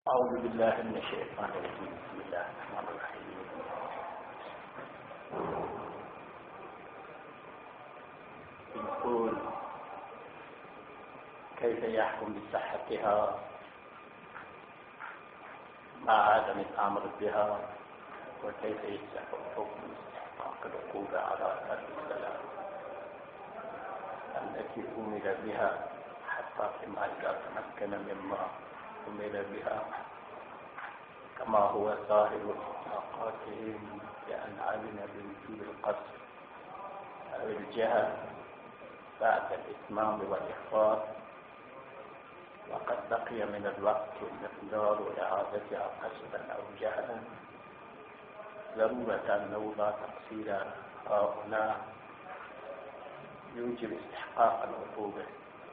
أعوذ بالله من الشيطان الرجيم. بسم الله الرحمن الرحيم. يقول كيف يحكم بصحتها مع عدم الأمر بها، وكيف يصح حكم استحقاق العقوبة على ترك الصلاة التي أمر بها، حتى فيما إذا تمكن مما أمر بها، كما هو ظاهر إطلاقاتهم بأن علم بوجوب القصر أو الجهل بعد الإتمام والإخفاء، وقد بقي من الوقت المقدار لإعادتها قصدا أو جهلا، ضرورة أنه لا تقصير هنا يوجب استحقاق العقوبة.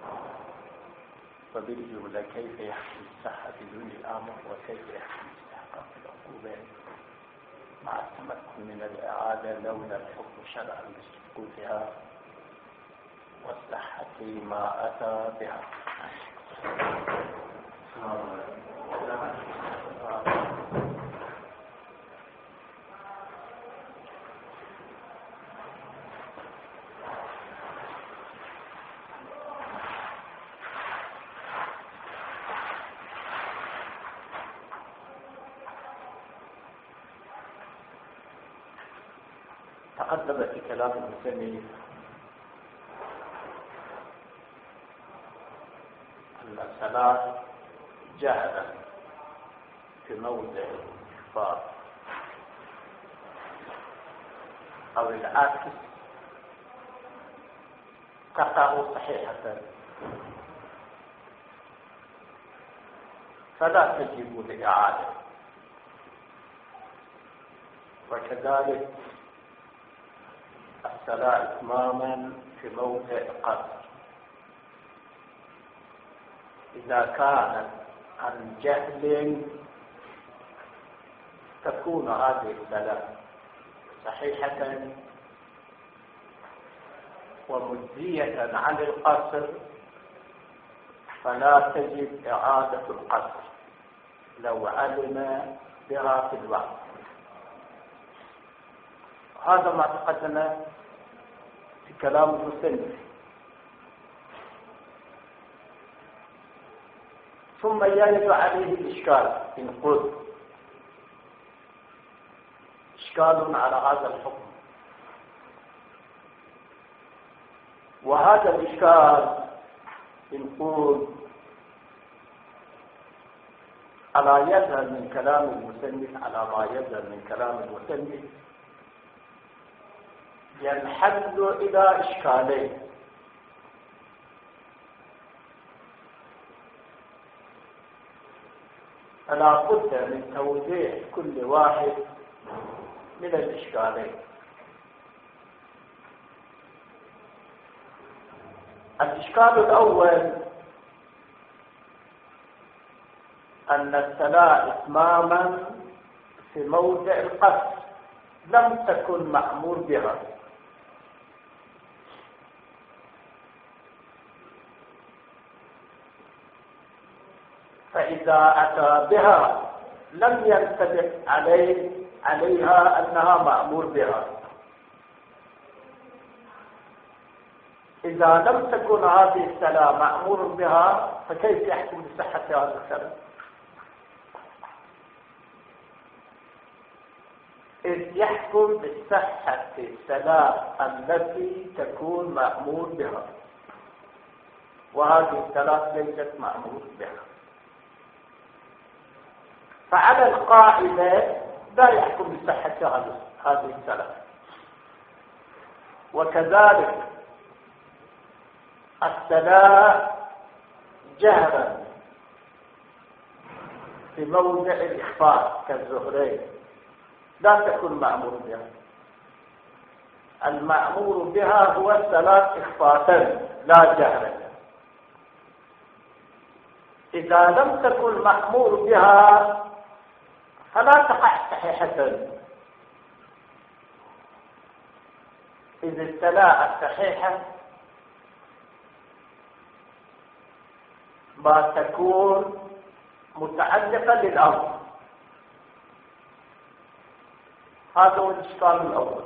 فبالجملة كيف يحكم الصحة بدون الأمر، وكيف يحكم استحقاق العقوبة مع التمكن من الإعادة لولا الحكم شرعا بسقوطها وصحة ما أتى بها. تقدم في كلام المسلمين أن الصلاة جهلا في موضع الإخفاء أو العكس تقع صحيحة، فلا تجب الإعادة. وكذلك الصلاة إتماما في موضع قصر إذا كانت عن جهل تكون هذه الصلاة صحيحة ومجزية عن القصر، فلا تجب إعادة القصر لو علم بها في الوقت. هذا ما تقدم في كلام المسلم. ثم يرد عليه الإشكال، إن قلت إشكال على هذا الحكم، وهذا الإشكال إن قلت على يظهر من كلام المسلم، على ما يظهر من كلام المسلم ينحل إلى إشكالين. فلا بد من توضيح كل واحد من الإشكالين. الإشكال الأول أن الصلاة إتماما في موضع القصر لم تكن مأمور بها، فإذا أتى بها لم ينطبق عليها أنها مأمور بها. إذا لم تكن هذه الصلاة مأمور بها فكيف يحكم بصحة هذه الصلاة؟ إذ يحكم بصحة الصلاة التي تكون مأمور بها، وهذه الصلاة ليست مأمور بها. فعلى القاعدة لا يحكم بصحة هذه الصلاة. وكذلك الصلاة جهرا في موضع الإخفاء كالظهرين لا تكون مأمور بها. المأمور بها هو الصلاة إخفاء لا جهرا. إذا لم تكن مأمور بها فلا تقع صحيحة، إذ الصلاة الصحيحة ما تكون متعلقة للأمر. هذا هو الإشكال الأول.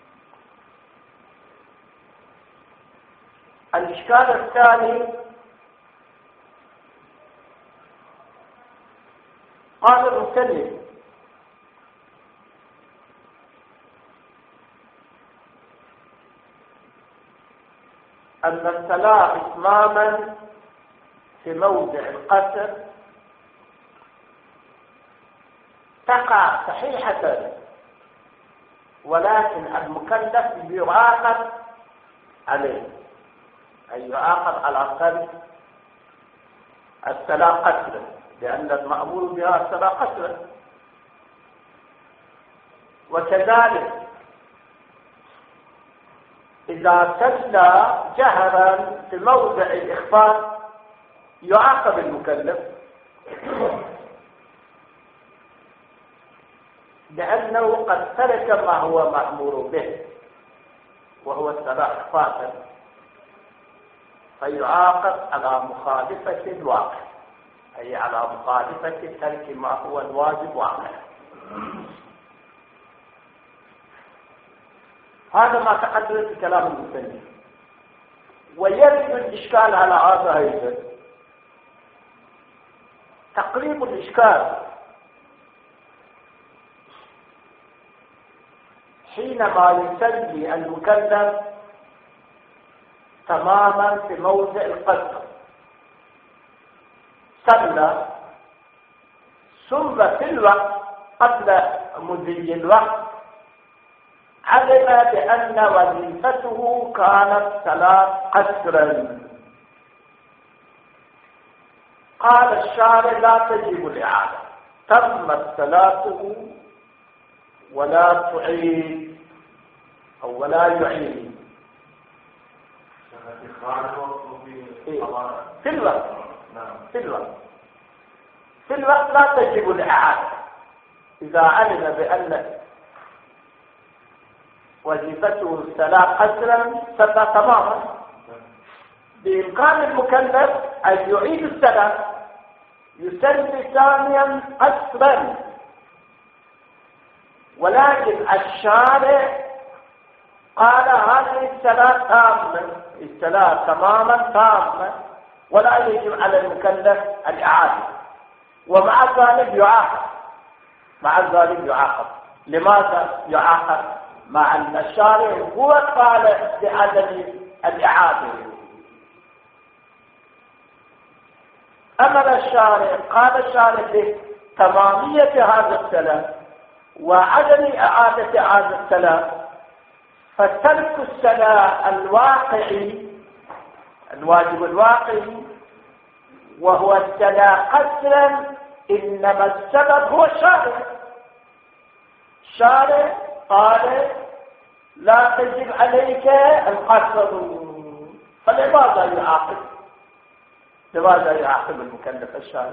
الإشكال الثاني قال المسلم أن الصلاة إتماما في موضع القصر تقع صحيحة، ولكن المكلف يعاقب عليه، أي يعاقب على ترك الصلاة قصرا، لأن المأمور بها الصلاة قصرا. وكذلك إذا صلى جهرا في موضع الإخفاء يعاقب المكلف، لأنه قد ترك ما هو مأمور به وهو الصلاة إخفاء، فيعاقب على مخالفة الواقع، أي على مخالفة ترك ما هو الواجب واقعا. هذا ما تقدم في كلام المسلم. ويرد الإشكال على هذا أيضا، تقريب الإشكال حينما يصلي المكلف تماما في موضع القصر، صلى ثم في الوقت قبل مضي الوقت علم بأن وظيفته كانت صلاة قصرا، قال الشارع لا تجب الإعادة، تمت صلاته ولا تعيد أو ولا يعيد في الوقت. في الوقت لا تجب الإعادة إذا علم بأن وظيفته الصلاة قصرا صلى تماما، بإمكان المكلف أن يعيد الصلاة، يصلي ثانيا قصرا، ولكن الشارع قال هذه الصلاة تامة، الصلاة تماما تامة، ولا يجب على المكلف الإعادة، ومع ذلك يعاقب. لماذا يعاقب؟ مع أن الشارع هو قال بعدم الإعادة. أمر الشارع، قال الشارع بتمامية هذا الصلاة وعدم إعادة هذا الصلاة، فترك الصلاة الواقعي الواجب الواقعي وهو الصلاة قصرا إنما السبب هو الشارع. الشارع قال لا تجب عليك القصر، فلماذا يعاقب؟ لماذا يعاقب المكلف الشارع؟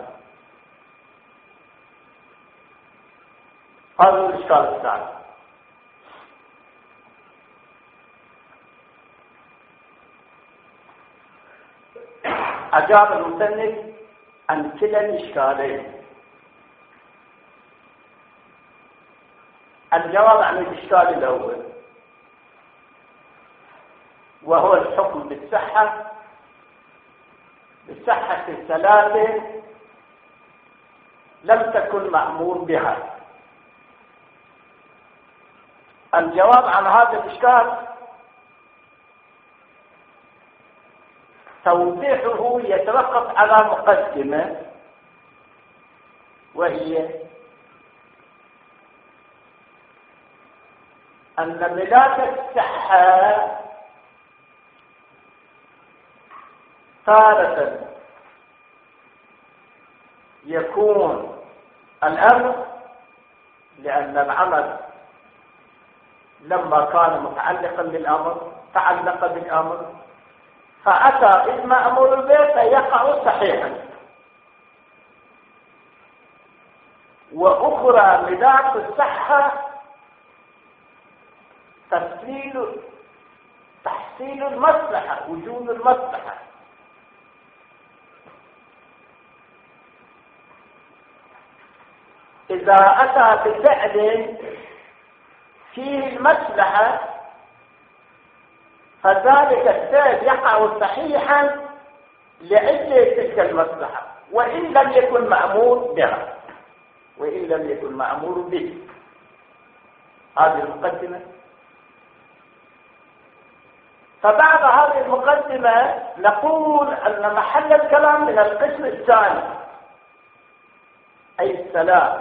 هذا الإشكال الثاني. أجاب المصنف عن كلا الإشكالين. الجواب عن الإشكال الأول وهو الحكم بالصحة الصلاة لم تكن مأمور بها. الجواب عن هذا الإشكال توضيحه يتوقف على مقدمة، وهي أن ملاك الصحة تارة يكون الأمر، لأن العمل لما كان متعلقا بالأمر تعلق بالأمر فأتى المأمور به فيقع صحيحا. وأخرى ملاك الصحة تحصيل المصلحة، وجود المصلحة. إذا أتى بفعل فيه المصلحة فذلك الفعل يقع صحيحا لأجل تلك المصلحة وإن لم يكن مأمور بها، وإن لم يكن مأمور به. هذه المقدمة. فبعد هذه المقدمة نقول أن محل الكلام من القسم الثاني، أي الصلاة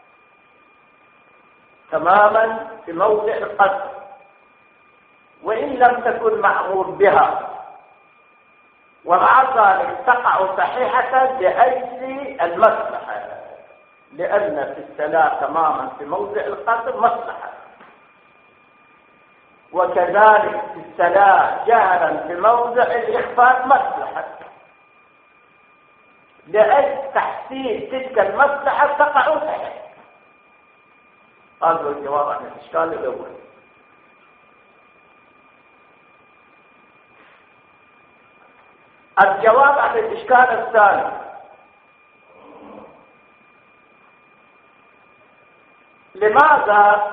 تماما في موضع القصر وإن لم تكن مأمور بها، ومع ذلك تقع صحيحة لأجل المصلحة، لأن في الصلاة تماما في موضع القصر مصلحة، وكذلك في الصلاة جهرا في موضع الإخفاء مصلحة، لأجل تحسين تلك المصلحة تقع صحيحة. هذا هو الجواب عن الإشكال الأول. الجواب عن الإشكال الثاني: لماذا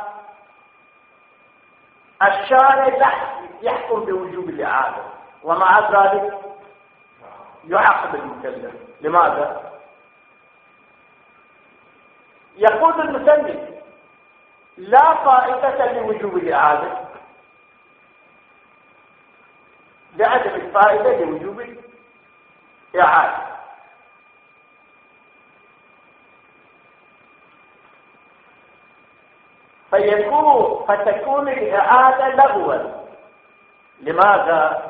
الشارع يحكم بوجوب الإعادة ومع ذلك يعاقب المكلف؟ لماذا؟ يقول المسلم: لا فائدة لوجوب الإعادة، لعدم الفائدة لوجوب الإعادة. فتكون الإعادة لغوا. لماذا؟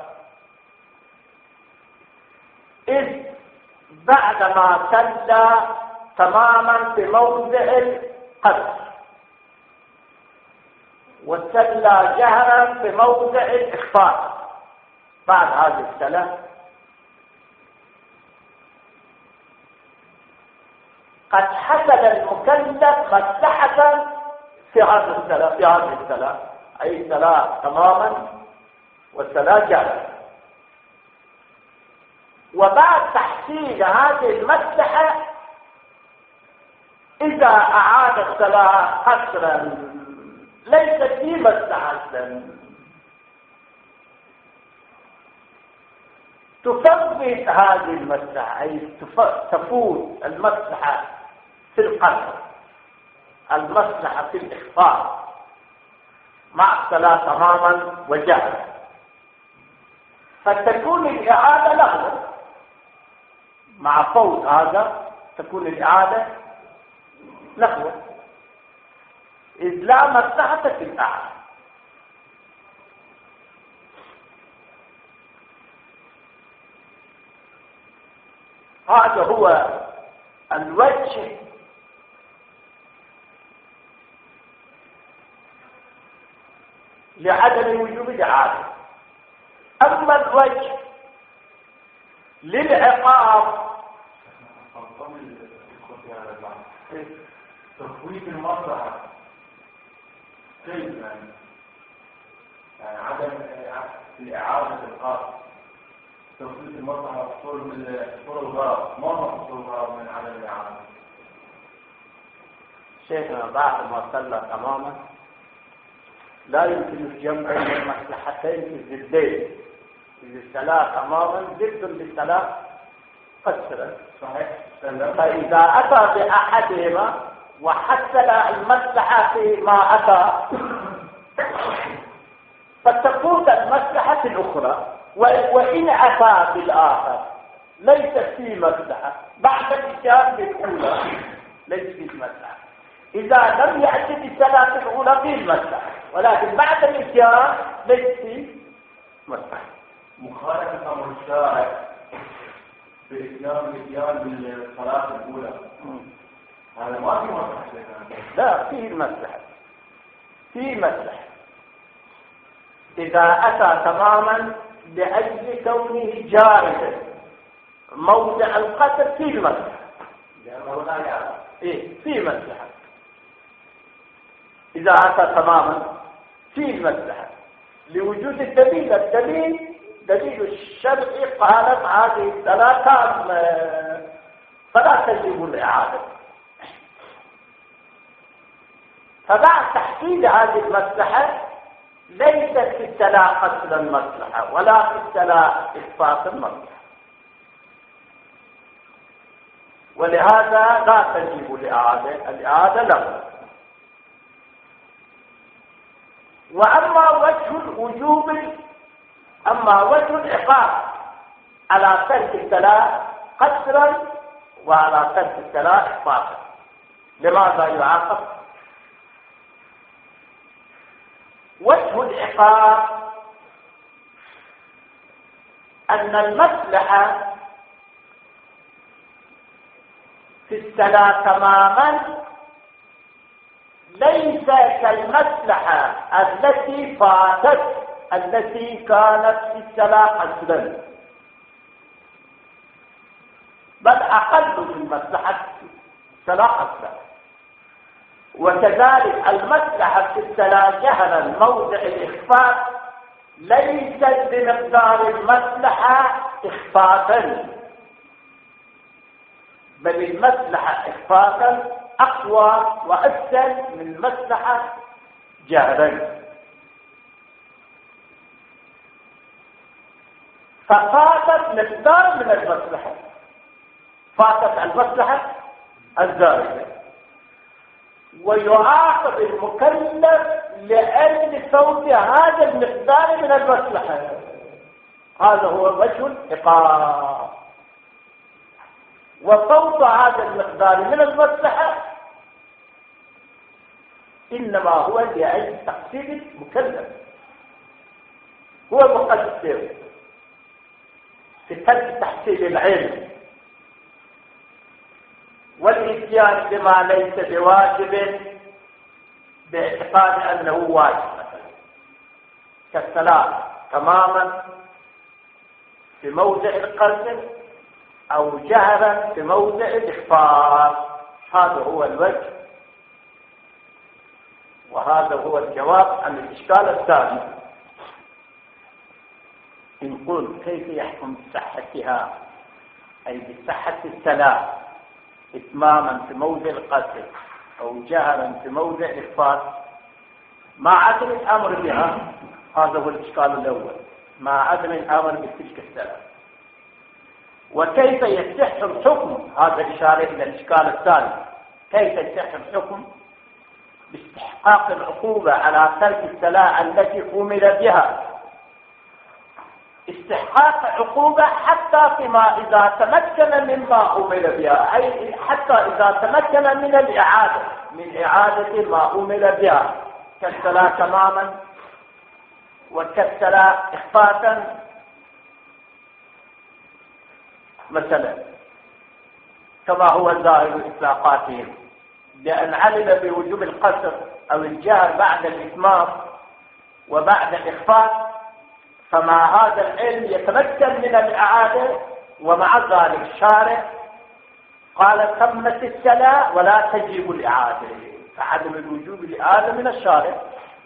إذ بعدما صلى تماما في موضع القصر وصلى جهرا في موضع الإخفاء بعد هذه الصلاة قد حصل المكلف مصلحة في هذه الصلاة، أي الصلاة تماما والصلاة جهرا، وبعد تحصيل هذه المصلحة إذا أعاد الصلاة قصرا ليس في مصلحة، تفوت هذه المصلحة، أي تفوت المصلحة في القصر، المصلحة في الإخفاء مع الصلاة تماما وجهرا، فتكون الإعادة لغوا. مع فوت هذا تكون الإعادة لغوا، إذ لا مصلحة في الإعادة. هذا هو الوجه لعدم وجوب الإعادة. أما الوجه للعقاب تفويت المصلحة كيف يعني عدم إعادة القصد، تفويت المصلحة حصول الغرض، ما هو حصول الغرض من عدم الإعادة؟ شيخنا بعد ما صلى تماما لا يمكن الجمع بين المصلحتين في الضدين، في الصلاة تماما ضد للصلاة قصرا. صحيح. فإذا أتى بأحدهما وحصل المصلحة فيما أتى فتفوت المصلحة الأخرى، وإن أتى بالآخر ليس فيه مصلحة بعد الإتيان بالأولى، ليس فيه مصلحة. إذا لم يأتي بالصلاة الأولى فيه المصلحة، ولكن بعد الإتيان ليس فيه مصلحة. مخالفة أمر الشارع بالإتيان بالصلاة الأولى، هذا ما في مصلحة. لا، فيه المصلحة، فيه مصلحة. إذا أتى تماما لأجل كونه جاردا موضع القتل فيه المصلحة، فيه مصلحة. إذا أتى تماما فيه المصلحة لوجود الدليل. دليل الشرعي قالت هذه الصلاة فلا تجب الإعادة. فبعد تحصيل هذه المصلحة ليست في السلاء قتل المصلحة ولا في السلاء إسقاط المصلحة، ولهذا لا تجب الإعادة له. وأما وجه العقاب على ترك السلاء قتلا وعلى ترك السلاء إسقاطا، لماذا يعاقب؟ وجه العقاب أن المصلحة في السلاء تماما ليس كالمصلحة التي فاتت التي كانت في السلاء قتلا، بل أقل من مصلحة السلاء قتلا. وكذلك المصلحة في السلاء جهرا موضع الإخفاء ليست بمقدار المصلحة إخفاء، بل المصلحة إخفاء أقوى وأسهل من المصلحة جهرا. ففاتت مقدار من المصلحة، فاتت المصلحة الزائدة، ويعاقب المكلف لأجل فوت هذا المقدار من المصلحة. هذا هو وجه العقاب. وفوت هذا المقدار من المصلحة إنما هو لأجل تقصير المكلف، هو مقصر في ترك تحصيل العلم والإتيان بما ليس بواجب باعتقاد أنه واجب، مثلا كالصلاة تماما في موضع القصر أو جهرا في موضع الإخفاء. هذا هو الوجه، وهذا هو الجواب عن الإشكال الثاني. نقول كيف يحكم بصحتها، أي بصحة الصلاة إتماما في موضع القصر أو جهرا في موضع الإخفاء مع عدم الأمر بها. هذا هو الإشكال الأول، مع عدم الأمر بتلك الصلاة. وكيف يصح الحكم، هذا إشارة إلى الإشكال الثاني، كيف يصح الحكم باستحقاق العقوبة على ترك الصلاة التي أمر بها، استحقاق عقوبة حتى فيما إذا تمكن مما أمر بها، أي حتى إذا تمكن من الإعادة، من إعادة ما أمر بها كالصلاة تماما وكالصلاة إخفاء مثلا، كما هو ظاهر إطلاقاتهم، بأن علم بوجوب القصر أو الجهر بعد الإتمام وبعد الإخفاء، فمع هذا العلم يتمكن من الإعادة، ومع ذلك الشارع قال تمت الصلاة ولا تجب الإعادة، فعدم الوجوب الإعادة من الشارع.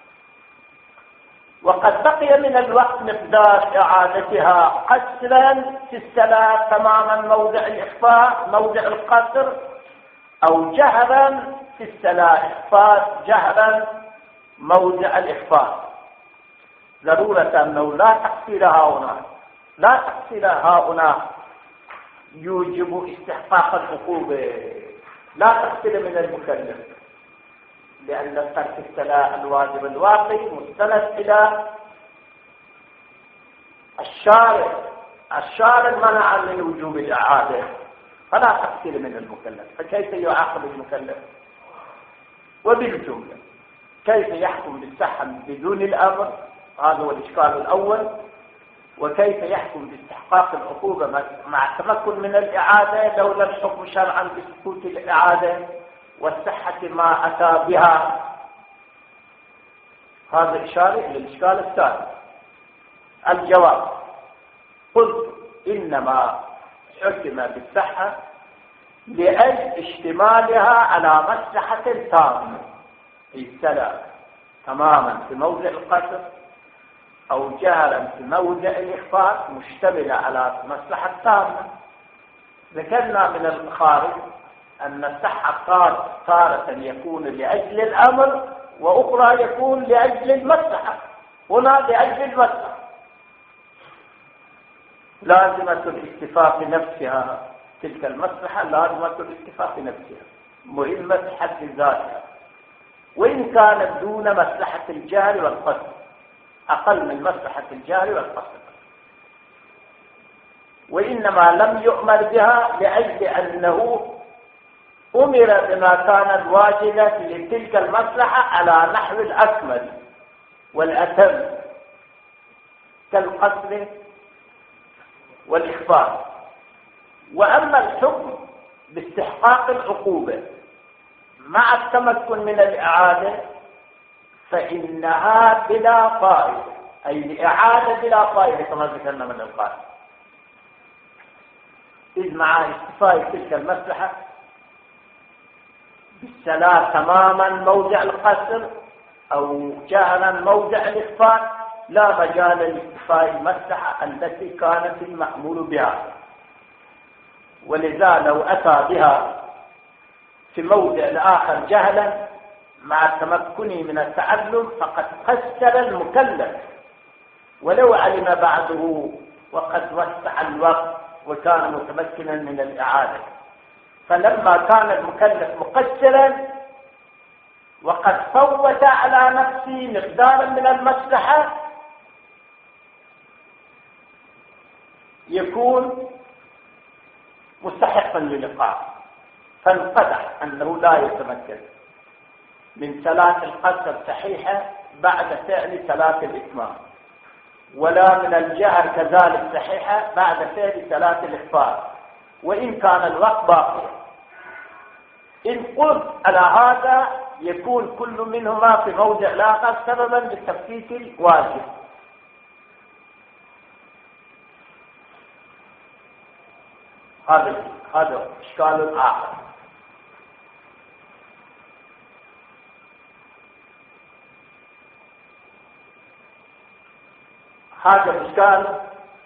وقد بقي من الوقت مقدار إعادتها قصرا في الصلاة تماما موضع الإخفاء موضع القصر، أو جهرا في الصلاة إخفاء جهرا موضع الإخفاء، ضرورة أنه لا تقصير هنا يوجب استحقاق العقوبة، لا تقصير من المكلف، لأن ترك الصلاة الواجب الواقع مستند إلى الشارع منع من وجوب الإعادة، فلا تقصير من المكلف. فكيف يعاقب المكلف؟ وبالجملة كيف يحكم بالصحة بدون الأمر؟ هذا هو الإشكال الأول. وكيف يحكم باستحقاق العقوبة مع التمكن من الإعادة لولا الحكم شرعا بسقوط الإعادة والصحة ما أتى بها؟ هذا إشارة إلى الإشكال الثاني. الجواب: قلت إنما حكم بالصحة لأجل اشتمالها على مصلحة تامة في الصلاة تماما في موضع القصر أو جهرا في موضع الإخفاء، مشتملة على مصلحة تامة. ذكرنا من الخارج أن الصحة تارة يكون لأجل الأمر وأخرى يكون لأجل المصلحة. هنا لأجل المصلحة لازمة الاتفاق نفسها، تلك المصلحة لازمة الاتفاق نفسها مهمة حد ذاتها، وإن كانت دون مصلحة الجار والقصد، أقل من مصلحة الجار والقصد، وإنما لم يؤمر بها لأجل أنه أمر بما كان واجبا لتلك المصلحة على نحو الأكمل والأتم كالقتل والإخبار. وأما الحكم باستحقاق العقوبة مع التمكن من الإعادة فإنها بلا فائدة، أي الإعادة بلا فائدة كما ذكرنا من القائل، إذ مع استفاء تلك المصلحة بالسلاة تماما موضع القصر أو جهلا موضع الإخفاء لا مجال لاستفاء المصلحة التي كانت المأمول بها. ولذا لو أتى بها في موضع آخر جهلا مع تمكنه من التعلم فقد قصر المكلف، ولو علم بعده وقد وسع الوقت وكان متمكنا من الإعادة. فلما كان المكلف مقصرا وقد فوت على نفسه مقدارا من المصلحة يكون مستحقا للعقاب، فانقدح أنه لا يتمكن من صلاة القصر صحيحة بعد فعل صلاة الإتمام، ولا من الجهر كذلك صحيحة بعد فعل صلاة الإخفاء، وإن كان الوقت باقي. إن قلت على هذا يكون كل منهما في موضع آخر سببا لتفكيك الواجب. هذا إشكال آخر. هذا الإشكال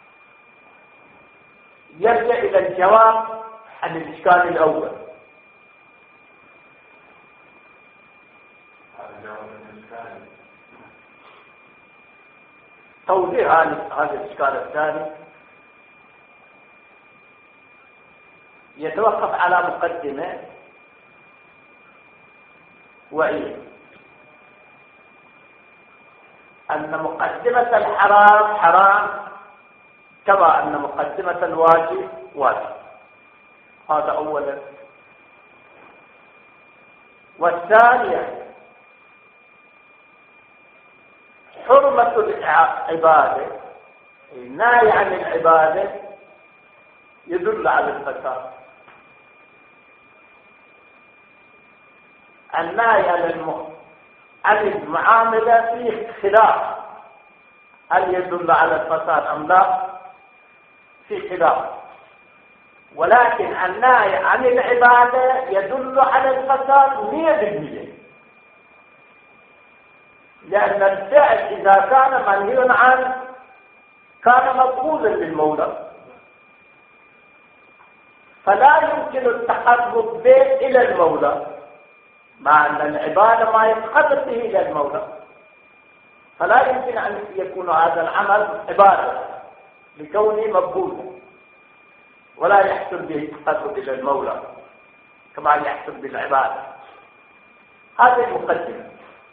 يرجع إلى الجواب عن الإشكال الأول. توضيح هذا الإشكال الثاني يتوقف على مقدمة وهي أن مقدمة الحرام حرام كما أن مقدمة الواجب واجب. هذا أولا. والثانية حرمة العبادة، النهي عن العبادة يدل على الفساد. النهي عن المعاملة فيه خلاف، هل يدل على الفساد أم لا؟ في خلاف. ولكن النهي عن العبادة يدل على الفساد 100%، لأن الفعل إذا كان منهي عنه كان مقبولا للمولى، فلا يمكن التقرب به إلى المولى، مع أن العبادة ما يتقرب به إلى المولى، فلا يمكن أن يكون هذا العمل عبادة لكونه مقبولا، ولا يحصل به التقرب إلى المولى كما يحصل بالعبادة. هذه المقدمة.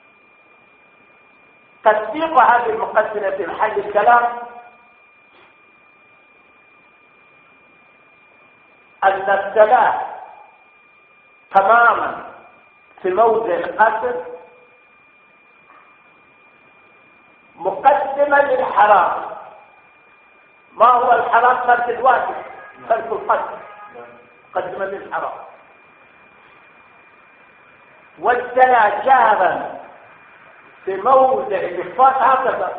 تصديق هذه المقدمة في محل الكلام أن الصلاة تماما في موضع القصر مقدمة للحرام. ما هو الحرام؟ ترك الواجب، ترك القصر مقدمة للحرام. والصلاة جهرا في موضع الإخفاء هكذا.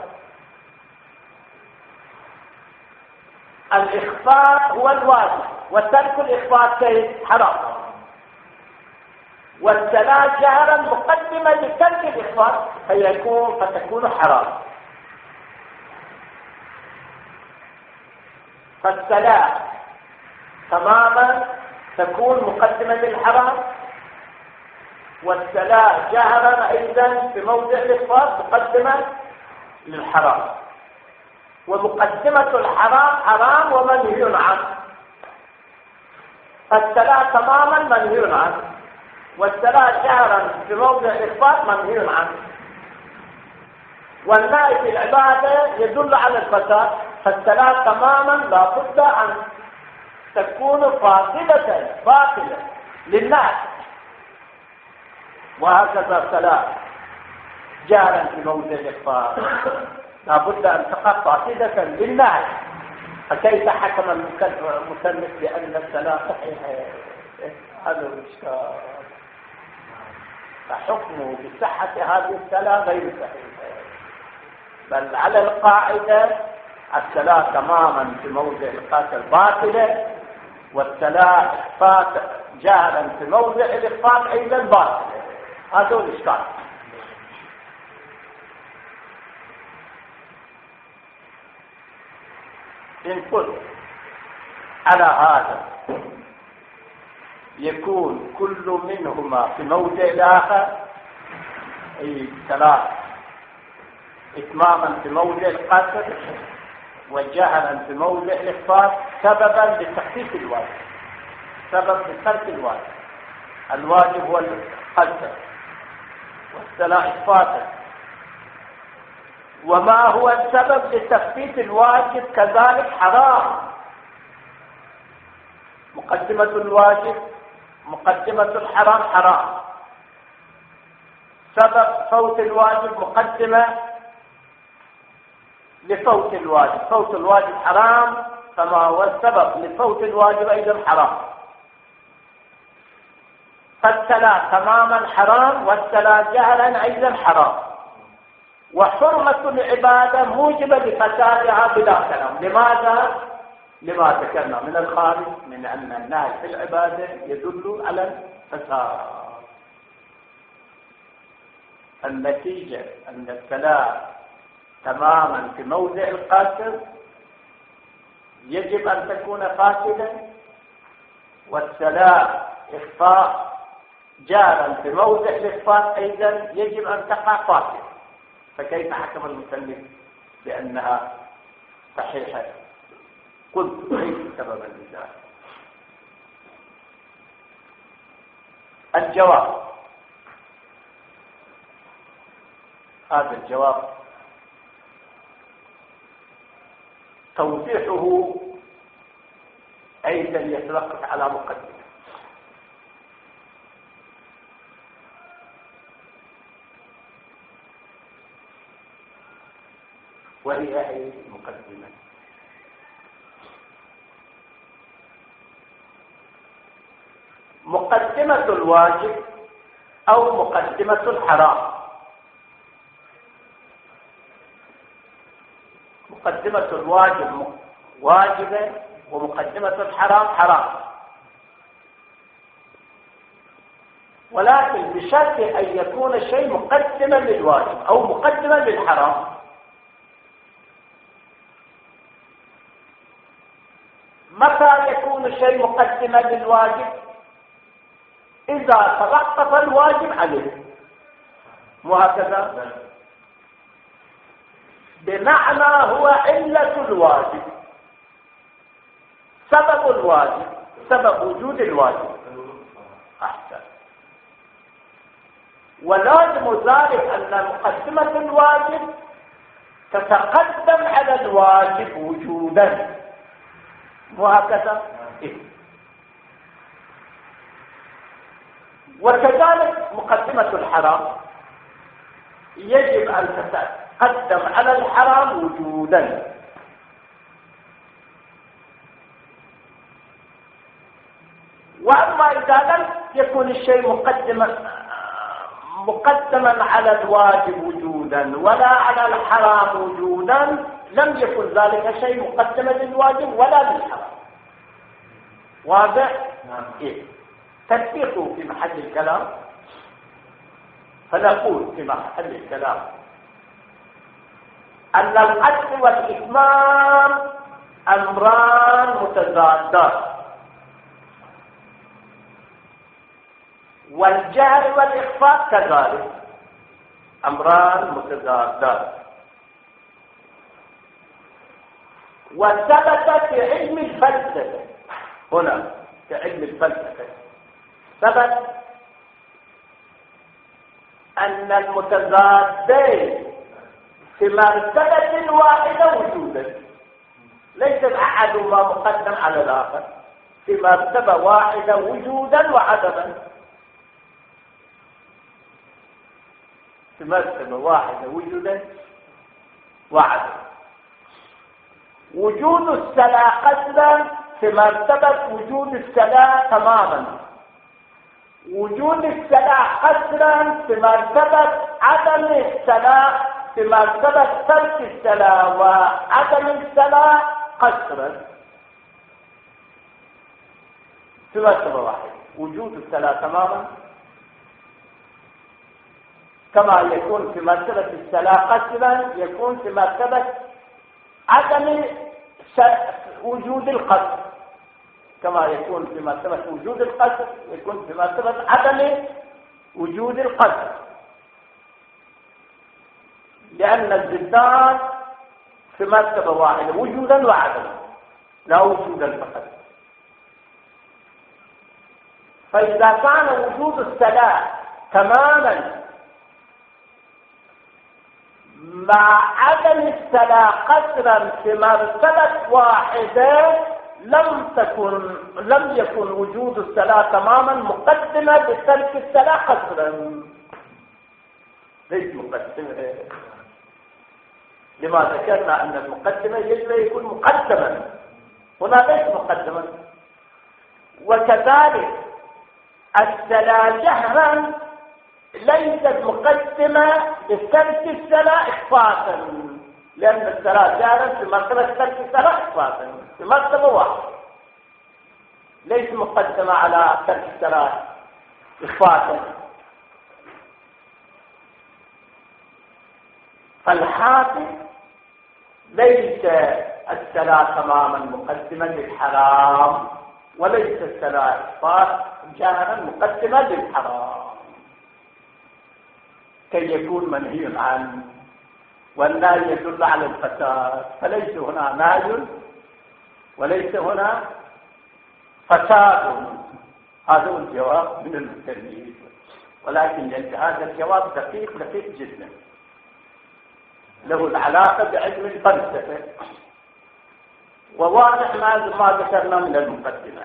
الإخفاء هو الواجب وترك الإخفاء كيف؟ حرام. والصلاة جهرا مقدمة لترك الإخفاء فتكون حرام. فالصلاة تماما تكون مقدمة للحرام، والصلاة جهرا أيضا في موضع الإفراط مقدمة للحرام، ومقدمة الحرام حرام ومنهي عنه، فالصلاة تماما منهي عنه، والصلاة جهرا في موضع الإفراط منهي عنه، والنهي في العبادة يدل على الفساد، فالصلاة تماما لا بد أن تكون فاسدة باطلة للناس، وهكذا الصلاة جهرا في موضع الإفراط لا بد أن تقع فاسدة للناس، فكيف حكم المصنف بأن الصلاة صحيحة؟ هذا الإشكال، فحكمه بصحة هذه الصلاة غير صحيحة، بل على القاعدة الصلاة تماما في موضع الإخفاء باطلة، والصلاة إخفاء جهلا في موضع الإخفاء أيضا باطلة. هذا هو الإشكال. إن قلت على هذا يكون كل منهما في موضع الآخر، أي الصلاة إتماما في موضع القصر وجهلا في موضع الإخفاء سببا لتخفيف الواجب، سبب لترك الواجب. الواجب هو القصر والصلاة إخفاء، وما هو السبب لتخفيف الواجب كذلك حرام. مقدمة الواجب مقدمة الحرام حرام، سبب فوت الواجب مقدمة لفوت الواجب، فوت الواجب حرام، فما هو السبب لفوت الواجب أيضا حرام. فالصلاة تماما حرام، والصلاة جهلا أيضا حرام، وحرمة العبادة موجبة لفسادها بلا كلام. لماذا؟ لما ذكرنا من الخارج من أن النهي في العبادة يدل على الفساد. النتيجة أن الصلاة تماما في موضع القاصر يجب أن تكون فاسدة، والصلاة إخفاء جارا في موضع الإخفاء أيضا يجب أن تقع فاسدة، فكيف حكم المصنف بأنها صحيحة؟ قلت ليس سببا لذلك. الجواب، هذا الجواب توضيحه أيضا يتوقف على مقدمة. وهي أي مقدمة؟ مقدمة الواجب أو مقدمة الحرام. مقدمة الواجب واجبة، ومقدمة الحرام حرام، ولكن بشرط أن يكون الشيء مقدما للواجب أو مقدما للحرام. متى يكون الشيء مقدما للواجب؟ إذا ترقف الواجب عليه، وهكذا بمعنى هو علة الواجب، سبب الواجب، سبب وجود الواجب. أحسن. ولازم ذلك أن مقدمة الواجب تتقدم على الواجب وجودا، وهكذا. وكذلك مقدمة الحرام يجب أن تتقدم على الحرام وجودا. وأما إذا لم يكن الشيء مقدما على الواجب وجودا ولا على الحرام وجودا، لم يكن ذلك شيء مقدما للواجب ولا للحرام. واضح؟ إيه؟ تطبيقه في محل الكلام، فنقول في محل الكلام أن العدل والإتمام أمران متضادان، والجهر والإخفاء كذلك أمران متضادان. وثبت في علم الفلسفة، هنا في علم الفلسفة ثبت أن المتضادين في مرتبة واحدة وجودا، ليس أحدهما مقدم على الآخر، في مرتبة واحدة وجودا وعدما، في مرتبة واحدة وجودا وعدما. وجود السلا قصدا في مرتبة وجود السلا تماما، وجود السلا قصدا في مرتبة عدم السلا، في مرتبة ترك السلا وعدم السلا قصرا، في مرتبة واحدة. وجود السلا تماما كما يكون في مرتبة السلا قصرا يكون في مرتبة عدم وجود القصر، كما يكون في مرتبة وجود القصر يكون في مرتبة عدم وجود القصر، لأن الضدان في مرتبة واحدة وجودا وعدما، لا وجودا فقط. فإذا كان وجود السلا تماما مع عدم السلا قصرا في مرتبة واحدة لم يكن وجود السلا تماما مقدمة بترك السلا قصرا، ليس مقدمة. لما ذكرنا أن المقدمة يجب أن يكون مقدما، هنا ليس مقدما. وكذلك السلا جهرا ليست مقدمة بترك السلا إخفاء، لأن السلا جهرا في مرتبة ترك السلا إخفاء في مرتبة واحدة، ليس مقدمة على ترك السلا إخفاء. فالحاصل ليس السلا تماما مقدما للحرام، وليس السلا إخفاء جهرا مقدما للحرام كي يكون منهي عنه، والنهي يدل على الفساد، فليس هنا نهي وليس هنا فساد. هذا هو الجواب من المتكلمين، ولكن هذا الجواب دقيق جدا، له العلاقة بعلم الفلسفة، وواضح ما ذكرنا من المقدمة.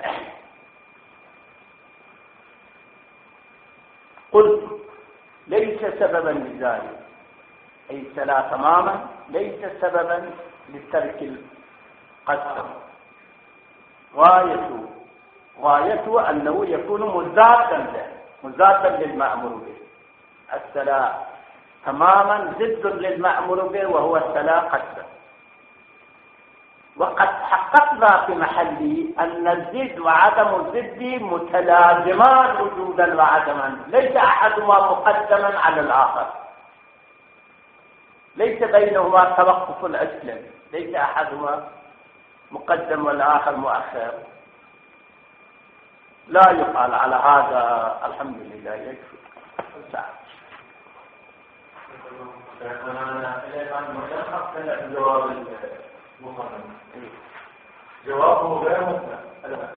قلت ليس سببا لذلك، أي السلا تماما ليس سببا لترك القصر، غايته أنه يكون مضادا للمأمور به. السلا تماما ضد للمأمور به وهو السلا قصرا. وقد حققنا في محله أن الضد وعدم الضد متلازمان وجودا وعدما، ليس أحدهما مقدما على الآخر، ليس بينهما توقف أسلم، ليس أحدهما مقدم والآخر مؤخر. لا يقال على هذا الحمد لله يكفي. جوابه غير مقنع.